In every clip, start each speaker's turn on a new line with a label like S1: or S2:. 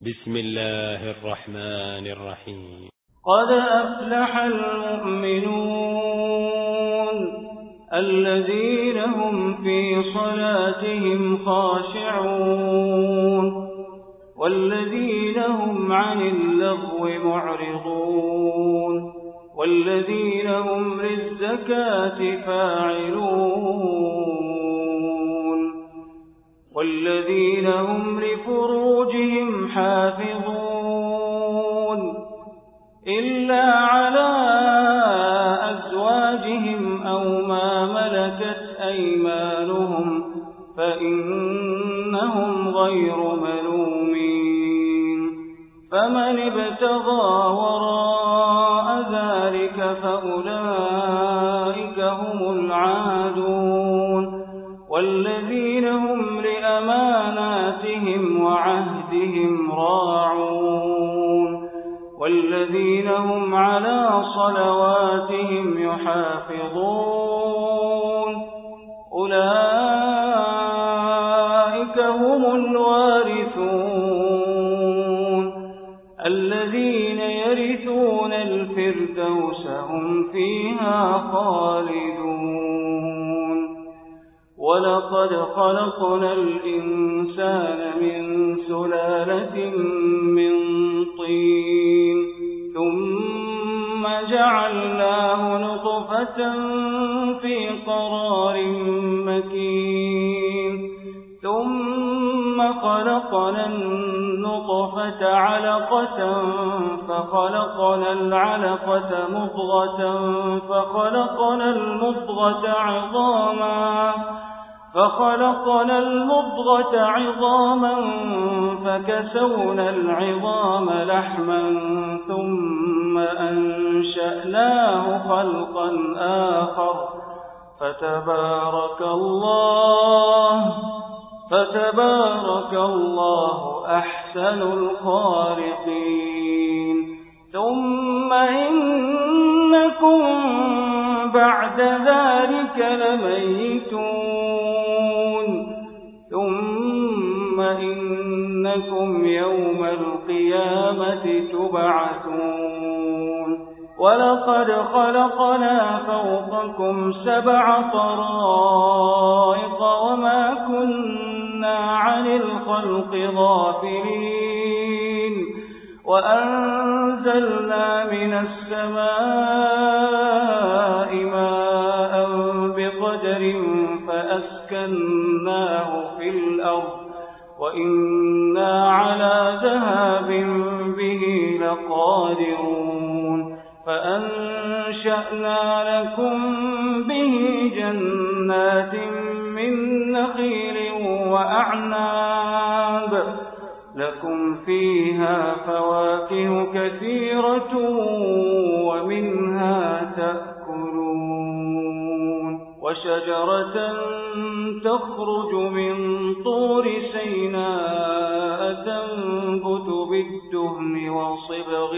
S1: بسم الله الرحمن الرحيم.
S2: قد أفلح المؤمنون الذين هم في صلاتهم خاشعون والذين هم عن اللغو معرضون والذين هم للزكاة فاعلون والذين هم لفروجهم حافظون إلا على أزواجهم أو ما ملكت أيمانهم فإنهم غير ملومين فمن ابتغى وراء ذلك فأولئك هم العادون والذين هم لأماناتهم وعهدهم راعون والذين هم على صلواتهم يحافظون أولئك هم الوارثون الذين يرثون الفردوس هم فيها خالدون ولقد خلقنا الإنسان من سلالة من طين ثم جعلناه نطفة في قرار مكين ثم خلقنا النطفة علقة فخلقنا العلقة مضغة فخلقنا المضغة عظاما فكسونا العظام لحما ثم أنشأناه خلقا آخر فتبارك الله أحسن الخالقين ثم إنكم بعد ذلك لميتون ثم إنكم يوم القيامة تبعثون ولقد خلقنا فوقكم 7 طرائق وما كنا عن الخلق غافلين وأنزلنا من السماء ماء بقدر فأسكناه في الأرض وإنا على ذهاب به لقادرون فأنشأنا لكم به جنات من نخيل وأعناب لكم فيها فواكه كثيرة ومنها تأكلون وشجرة تخرج من طور سيناء تنبت بالدهن وصبغ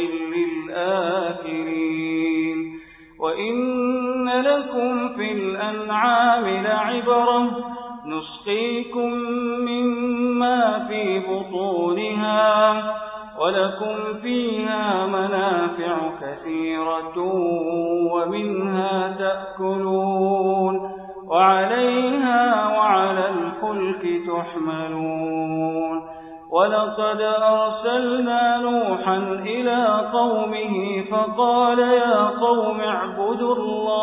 S2: للآكلين وإن لكم في الأنعام لعبرة نسقيكم مما في بطونها ولكم فيها منافع كثيرة ومنها تأكلون وعليها وعلى الفلك تحملون ولقد أرسلنا نوحا إلى قومه فقال يا قوم اعبدوا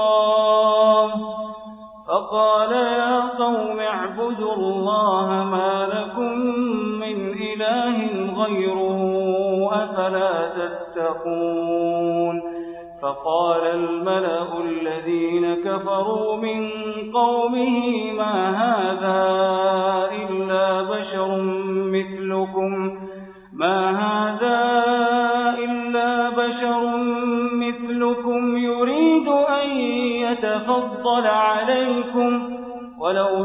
S2: الله ما لكم من إله غيره أفلا تتقون فقال الملأ الذين كفروا من قومه ما هذا إلا بشر مثلكم يريد أن يتفضل عليكم ولو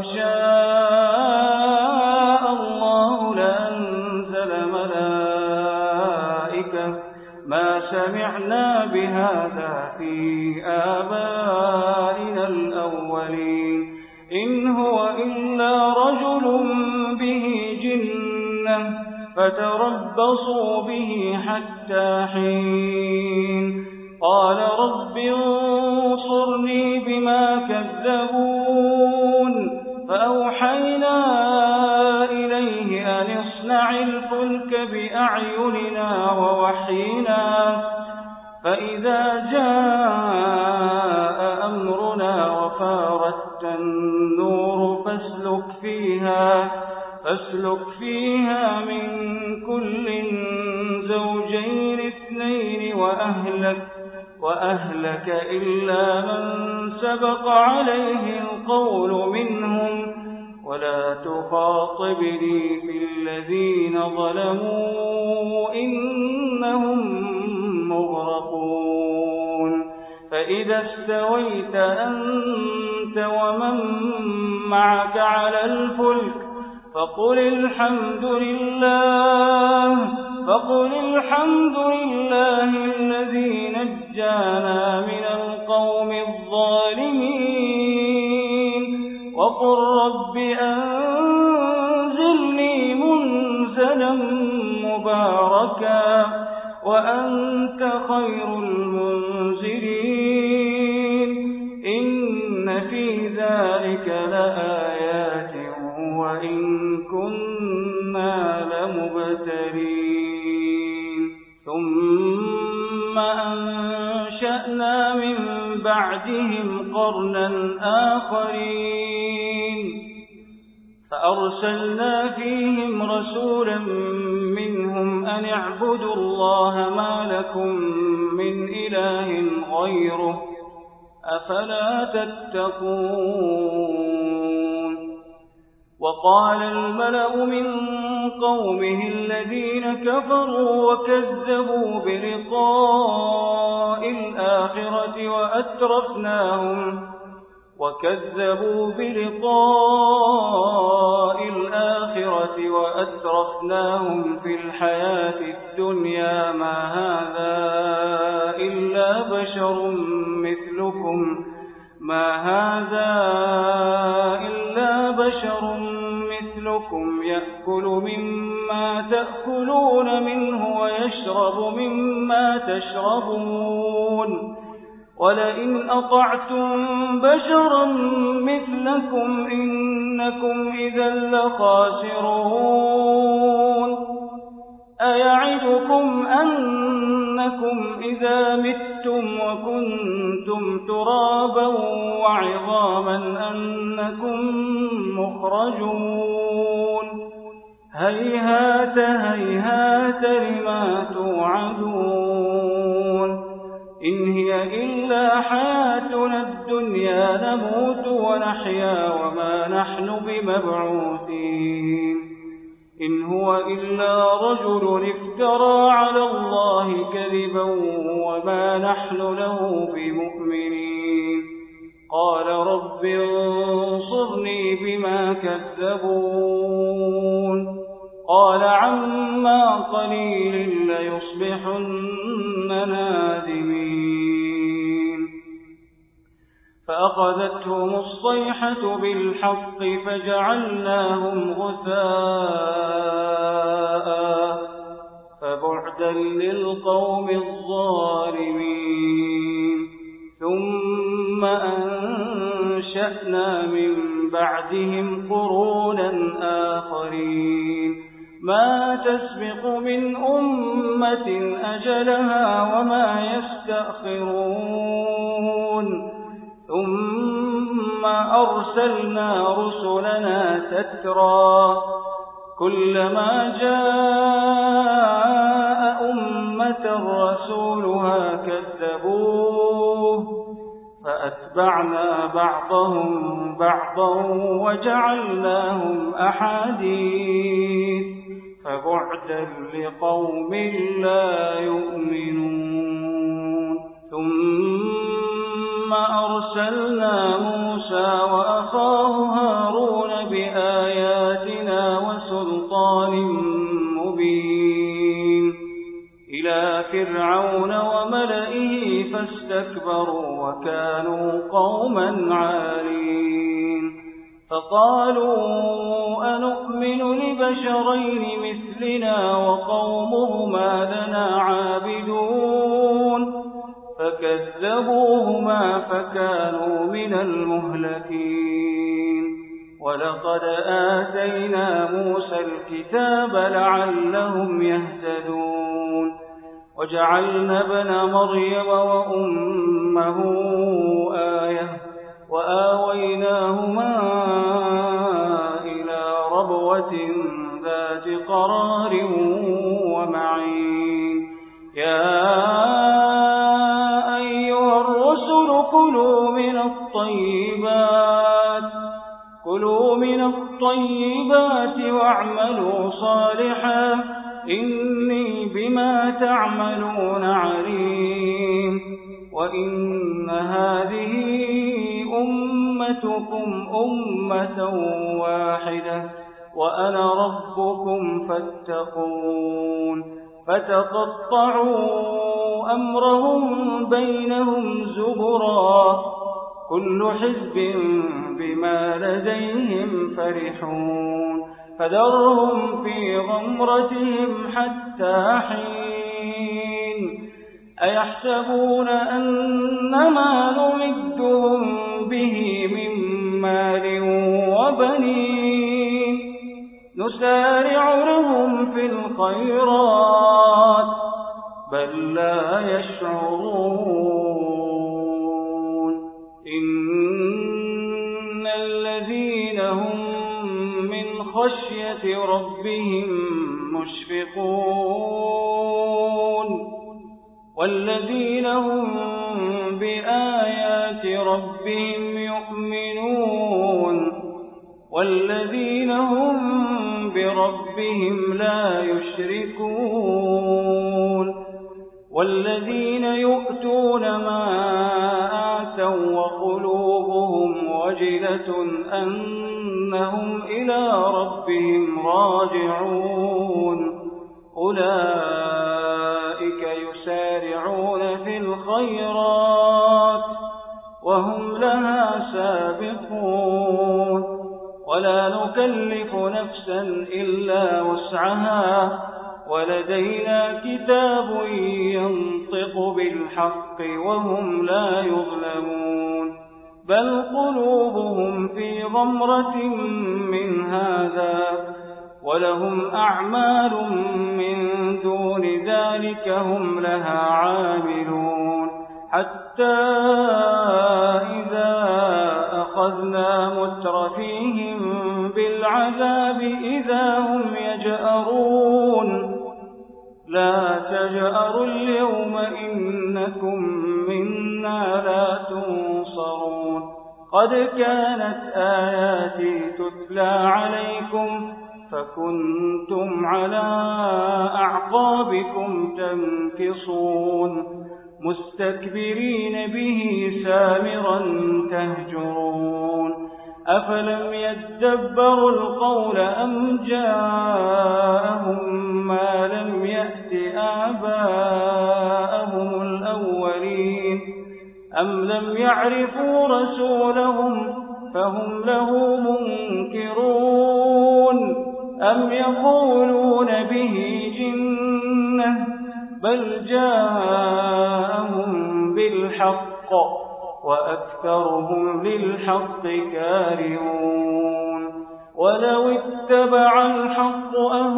S2: شاء الله لأنزل ملائكة ما سمعنا بهذا في آبائنا الأولين إن هو إلا رجل به جنة فتربصوا به حتى حين. قال رب انصرني بما كذبون. فأوحينا إليه أن اصنع الفلك بأعيننا ووحينا فإذا جاء أمرنا وفارت النور فاسلك فيها من كل زوجين اثنين وأهلك إلا من سبق عليه القول منهم ولا تخاطبني في الذين ظلموا إنهم مغرقون. فإذا استويت أنت ومن معك على الفلك فقل الحمد لله الذي نجانا من القوم الظالمين وقل رب أنزلني منزلا مباركا وأنت خير المنزلين. إن في ذلك لآيات وإن كنا لمبتلين. ثم أنشأنا من بعدهم قرنا آخرين فأرسلنا فيهم رسولا منهم أن اعبدوا الله ما لكم من إله غيره أفلا تتقون. وقال الملأ من قومه الذين كفروا وكذبوا بلقاء الآخرة وأترفناهم في الحياة الدنيا ما هذا إلا بشر مثلكم يأكل مما تأكلون منه ويشرب مما تشربون ولئن أطعتم بشرا مثلكم إنكم إذا لخاسرون. أيعدكم أنكم إذا متم وكنتم ترابا وعظاما أنكم مخرجون. هيهات لما توعدون. إن هي إلا حياتنا الدنيا نموت ونحيا وما نحن بمبعوثين. إن هو إلا رجل افترى على الله كذبا وما نحن له بمؤمنين. قال رب انصرني بما كذبون. قال عما قليل ليصبحن نادمين. فأخذتهم الصيحة بالحق فجعلناهم غثاء فبعدا للقوم الظالمين. ثم أنشأنا من بعدهم قرونا آخرين ما تسبق من أمة أجلها وما يستأخرون. ثم أرسلنا رسلنا تترى كلما جاء أمة رسولها كذبوه فأتبعنا بعضهم بعضا وجعلناهم أحاديث فبعدا لقوم لا يؤمنون. ثم أرسلنا موسى وأخاه هارون بآياتنا وسلطان مبين إلى فرعون وملئه فاستكبروا وكانوا قوما عالين. فقالوا أنؤمن لبشرين مثلنا مثلنا وقومهما لنا عابدون فكذبوهما فكانوا من المهلكين ولقد آتينا موسى الكتاب لعلهم يهتدون وجعلنا ابن مريم وأمه آية وآويناهما إلى ربوة ذات قرار ومعين يا أيها الرسل كلوا من الطيبات واعملوا صالحا إني بما تعملون عليم وإن هذه أمتكم أمة واحدة وأنا ربكم فاتقون فتقطعوا أمرهم بينهم زبرا كل حزب بما لديهم فرحون فذرهم في غمرتهم حتى حين أيحسبون أنما نمدهم به من مال وبنين نسارع لهم في الخيرات بل لا يشعرون إن الذين هم من خشية ربهم مشفقون والذين هم بآيات ربهم يؤمنون والذين هم بربهم لا يشركون والذين يؤتون ما آتوا وقلوبهم وجلة أنهم إلى ربهم راجعون أولئك يسارعون في الخيرات وهم لها سابقون ولا نكلف نفسا إلا وسعها ولدينا كتاب ينطق بالحق وهم لا يظلمون بل قلوبهم في غمرة من هذا ولهم أعمال من دون ذلك هم لها عاملون حتى إذا أخذنا مترفيهم بالعذاب إذا هم يجأرون لا تجأروا اليوم إنكم منا لا تنصرون قد كانت آياتي تتلى عليكم فكنتم على أعقابكم تنكصون مستكبرين به سامرا تهجرون أفلم يدبروا القول أم جاءهم ما لم يأت آباءهم الأولين أم لم يعرفوا رسولهم فهم له منكرون أم يقولون به جنة بل جاءهم بالحق وأكثرهم للحق كارهون ولو اتبع الحق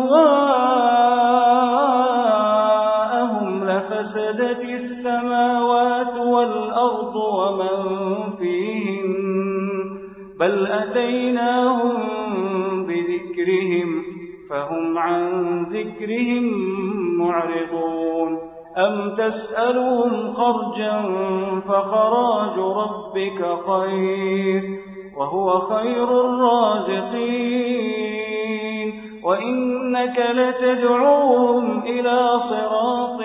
S2: أهواءهم لفسدت السماوات والأرض ومن فيهن بل أتيناهم بذكرهم فهم عن ذكرهم معرضون أم تسألهم خرجا فخراج ربك خير وهو خير الرازقين وإنك لتدعوهم إلى صراط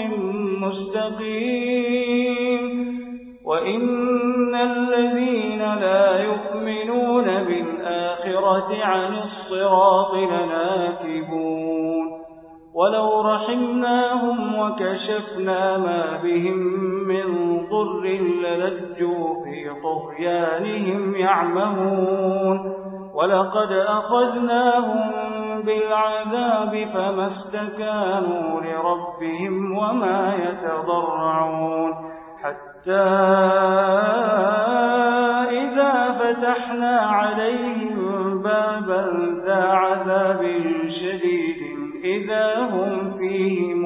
S2: مستقيم وإن الذين لا يؤمنون بالآخرة عن الصراط لناكبون ولو رحمناهم وكشفنا ما بهم من ضر للجوا في طغيانهم يعمهون ولقد أخذناهم بالعذاب فما استكانوا لربهم وما يتضرعون حتى إذا فتحنا عليهم بابا ذا عذاب شديد إذا هم فيه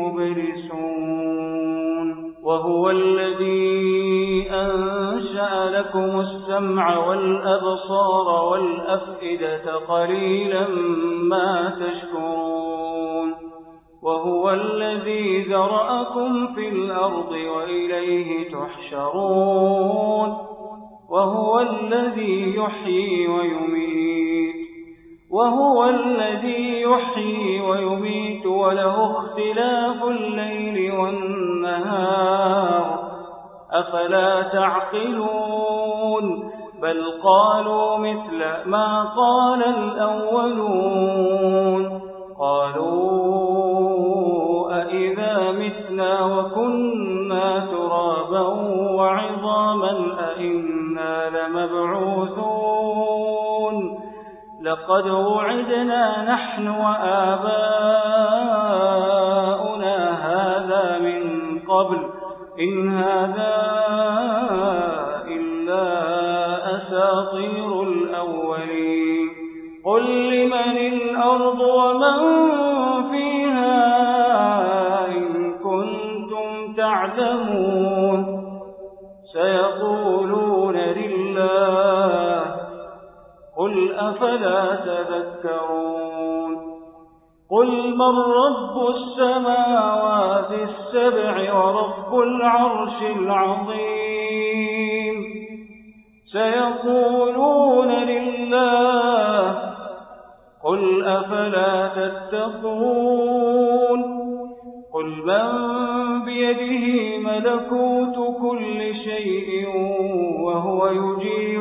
S2: مبلسون وهو الذي أنشأ لكم السمع والأبصار والأفئدة قليلا ما تشكرون وهو الذي ذرأكم في الأرض وإليه تحشرون وهو الذي يحيي ويميت وله اختلاف الليل والنهار أفلا تعقلون بل قالوا مثل ما قال الأولون قالوا أئذا متنا وكنا ترابا وعظاما أئنا لمبعوثون لقد وعدنا نحن وآباؤنا هذا من قبل إن هذا إلا أساطير الأولين قل لمن الأرض ومن فيها إن كنتم تعلمون سيقولون لله قل أفلا تذكرون قل من رب السماوات السبع ورب العرش العظيم سيقولون لله قل أفلا تتقون قل من بيده ملكوت كل شيء وهو يجير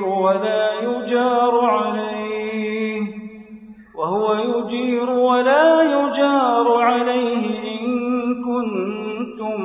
S2: ولا يجار عليه إن كنتم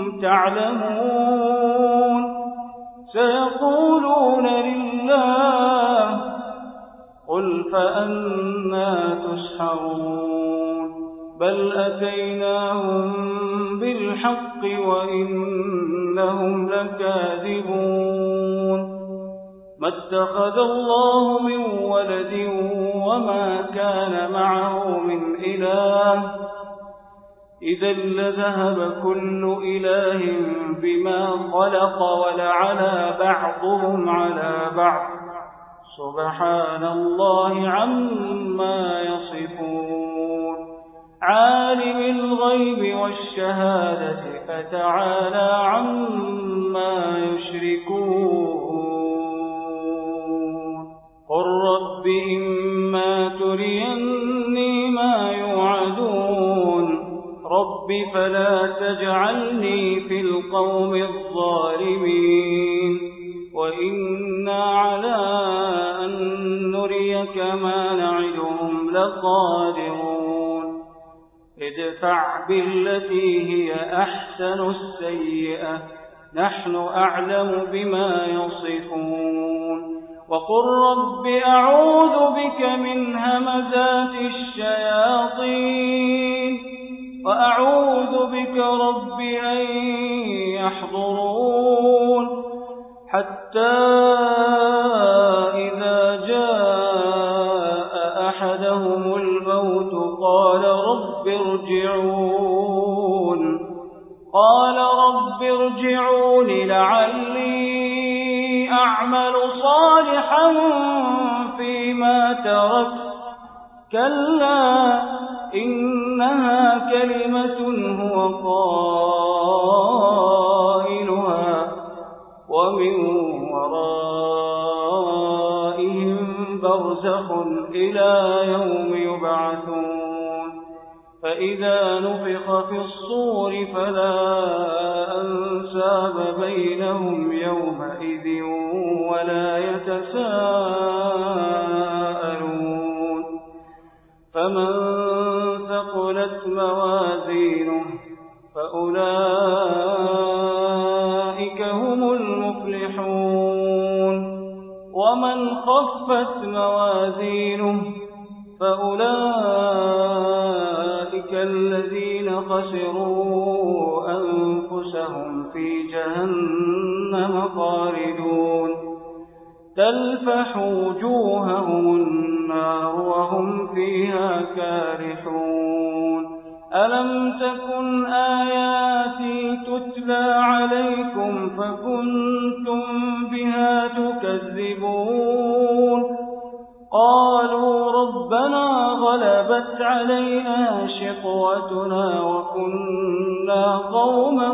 S2: تعلمون سيقولون لله قل فأنى تسحرون بل أتيناهم بالحق وإنهم لكاذبون ما اتخذ الله من ولد وما كان معه من إله إذا لذهب كل إله بما خلق ولعلى بعضهم على بعض سبحان الله عما يصفون عالم الغيب والشهادة فتعالى عما يشركون قل رب إما تريني ما يوعدون رب فلا تجعلني في القوم الظالمين وإنا على أن نريك ما نعدهم لقادرون ادفع بالتي هي أحسن السيئة نحن أعلم بما يصفون وقل رب أعوذ بك من همزات الشياطين وأعوذ بك رب أن يحضرون حتى إذا جاء أحدهم الموت قال رب ارجعون لعلي أعمل صالحا فيما تركت كلا إنها كلمة هو قائلها ومن ورائهم برزخ إلى يوم يبعثون فإذا نفخ في الصور فلا أنساب بينهم يومئذ ولا يتساءلون فمن ثقلت موازينه فأولئك هم المفلحون ومن خفت موازينه فأولئك خسروا أنفسهم في جهنم خالدون تلفح وجوههم النار وهم فيها كارحون ألم تكن آياتي تتلى عليكم فكنتم بها تكذبون قالوا ربنا غلبت علينا شقوتنا وكنا قوما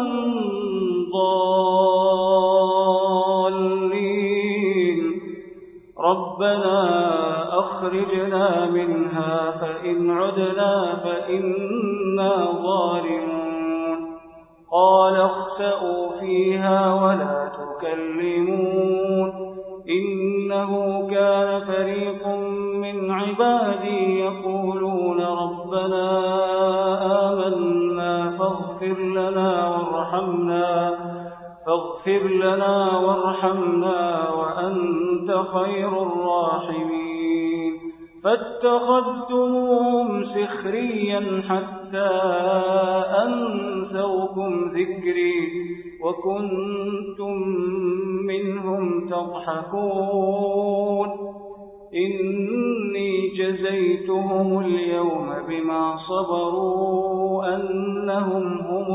S2: ضالين ربنا أخرجنا منها فإن عدنا فإنا ظالمون قال اخسئوا فيها ولا تكلمون إنه كان فريق من عبادي يقولون ربنا آمنا فاغفر لنا وارحمنا وأنت خير الراحمين فاتخذتموهم سخريا حتى أنسوكم ذكري وكنتم منهم تضحكون إني جزيتهم اليوم بما صبروا أنهم هم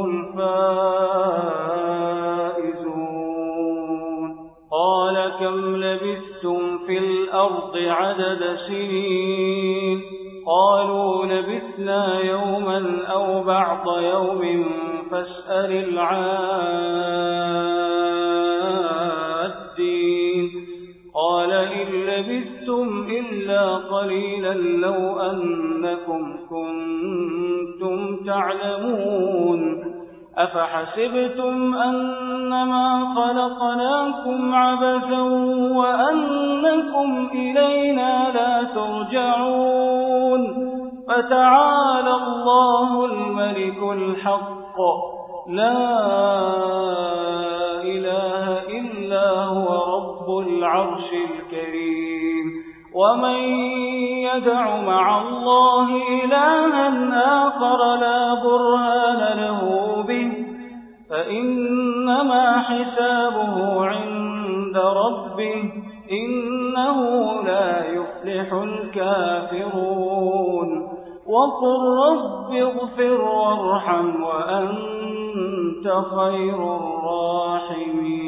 S2: الفائزون قال كم لبثتم في الأرض عدد سنين قالوا لبثنا يوما أو بعض يوم فاسأل العادين قال إن لبثتم إلا قليلا لو أنكم كنتم تعلمون أفحسبتم أنما خلقناكم عبثا وأنكم إلينا لا ترجعون فتعالى الله الملك الحق لا إله إلا هو رب العرش الكريم ومن يدع مع الله إلها آخر لا برهان له به فإنما حسابه عند ربه إنه لا يفلح الكافرون وقل رب اغفر وارحم وأنت خير الراحمين